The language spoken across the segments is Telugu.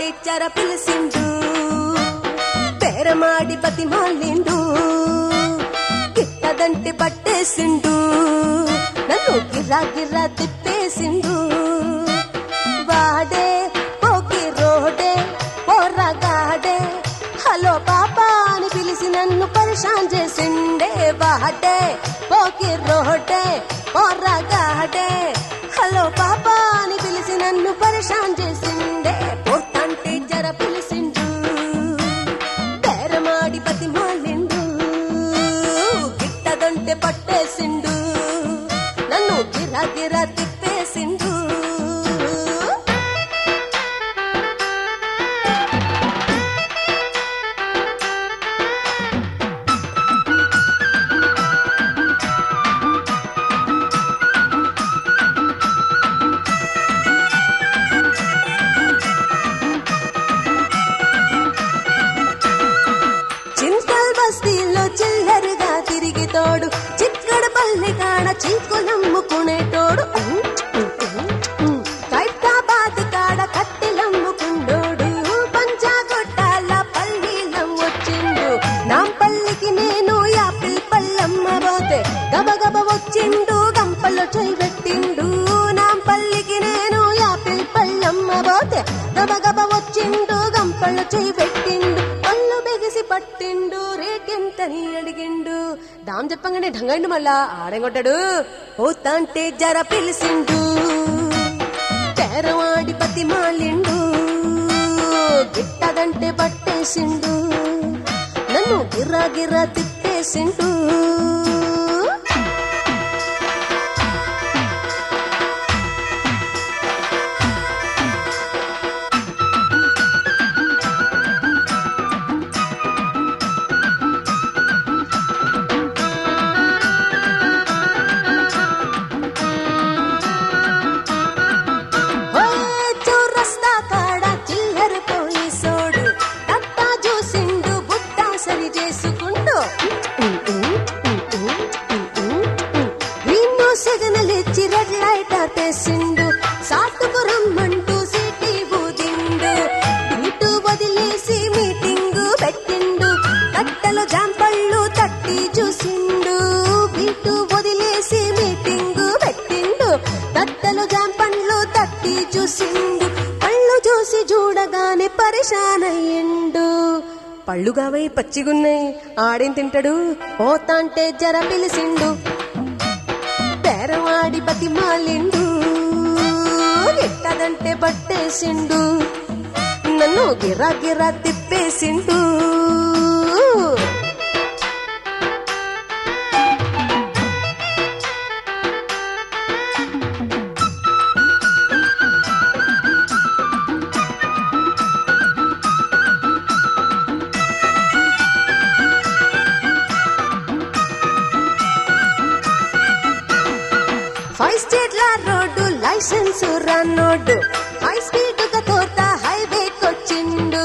పోతాంటే జర పిలిసిండు, బేరమాడి బతిమాలిండు, గిట్టదంటే పట్టేసిండు, నన్ను గిర్రా గిర్రా తిప్పేసిండు. వాడే పోకి రోడే పోరగాడే హలో పాపా అని పిలిచి నన్ను పరిశాన్ చేసిండే. వాడే పోకి రోడే పోరగాడే హలో పాపా అని పిలిచి నన్ను పరిశాన్ చేసిండే. పోతాంటే జర పిలిసిండు, బేరమాడి బతిమాలిండు, గిట్టదంటే పట్టేసిండు, నన్ను గిరా గిరా తిప్పేసిండు. బస్తీల్లో చిల్లరుగా తిరిగి తోడు, చిక్కడ పల్లె కాడ చీకులమ్ముకునేటోడు, ఖైరతాబాద్ కాడ కట్టెలమ్ముకుండోడు, పంచాగొట్టాల పల్లీలం వచ్చిండు, నాంపల్లికి నేను యాపిల్ పళ్ళమ్మబోతే గబగబ వచ్చిండు, గంపలో చేయి పెట్టిండు. నాంపల్లికి నేను యాపిల్ పళ్ళమ్మబోతే గబగబ వచ్చిండు, గంపలో చేయి పెట్టిండు, పళ్ళు బెగిసి పట్టిండు, రేటెంతని అడిగిండు. దాం చెప్పంగానే ఢంగండు, మళ్ళా ఆడేం కొట్టాడు. పోతాంటే జర పిలిసిండు, తెరవాడి బతిమాలిండు, గిట్టదంటే పట్టేసిండు, నన్ను గిర్రా గిర్రా తిప్పేసిండు. సాటుకు రమ్మంటూ సిటీ ఊదిండు, ఇటు వదిలేసి మీటింగు పెట్టిండు, కట్టెలు జాంపళ్ళు తట్టి చూసిండు, ఇటు వదిలేసి మీటింగు పెట్టిండు, కట్టెలు జాంపళ్ళు తట్టి చూసిండు, పళ్ళు చూసి చూడగానే పరిశాన్ అయ్యిండు. పళ్ళు కావై పచ్చిగున్నాయి, ఆడేం తింటాడు. పోతాంటే జర పిలిసిండు, బేరవాడి బతిమాలిండు, గిట్టదంటే పట్టేసిండు, నన్ను గిరా గిరా తిప్పేసిండు. ఫైవ్ స్టేట్ల రోడ్డు లైసెన్స్ రన్నోడు, హై స్పీడ్ గా తోతా హైవేకొచ్చిండు,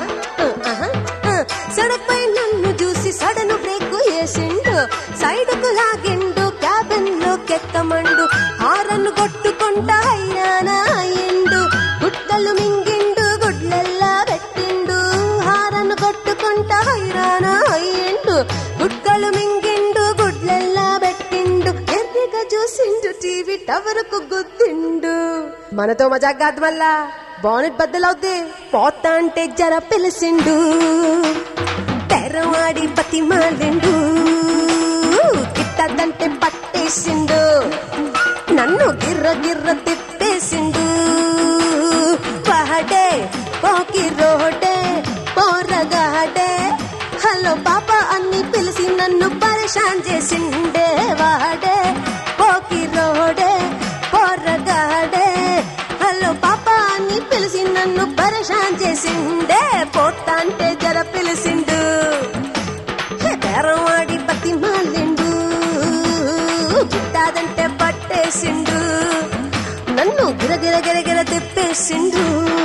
సడక్ పై నన్ను చూసి సడను బ్రేక్ వేసిండు, సైడ్ కు లాగిండు, క్యాబిన్ లో కెక్కమండు, హారన్ కొట్టుకుంటా హైరానా అయ్యిండు, గుట్టలు మింగిండు, గుడ్లెల్లా పెట్టిండు, హారన్ కొట్టుకుంటా హైరానా అయ్యిండు, గుట్టలు మింగిండు, గుడ్లెల్లా పెట్టిండు, ఎర్రిగా చూసిండు, టీవీ టవర్ కు గుద్దిండు. మనతో మజాక్ కాదు, మళ్ళా బానెట్ బద్దలవుద్ది. పోతాంటే జర పిలిసిండు, తెరవాడి బతిమాలిండు, గిట్టదంటే పట్టేసిండు, నన్ను గిర్ర గిర్ర తిప్పేసిండు. వాడే పోకి రోడే పోరగాడే హలో పాపా అన్ని పిలిచి నన్ను పరిశాన్ చేసిండే. వాడే పోకి రోడే పోరగాడే హలో పాపా అని పిలిచి నన్ను పరిశాన్ చేసిండే. పోతాంటే జర పిలిసిండు, బేరవాడి బతిమాలిండు, గిట్టాదంటే పట్టేసిండు, నన్ను గిర గిర గిర గిర తిప్పేసిండు.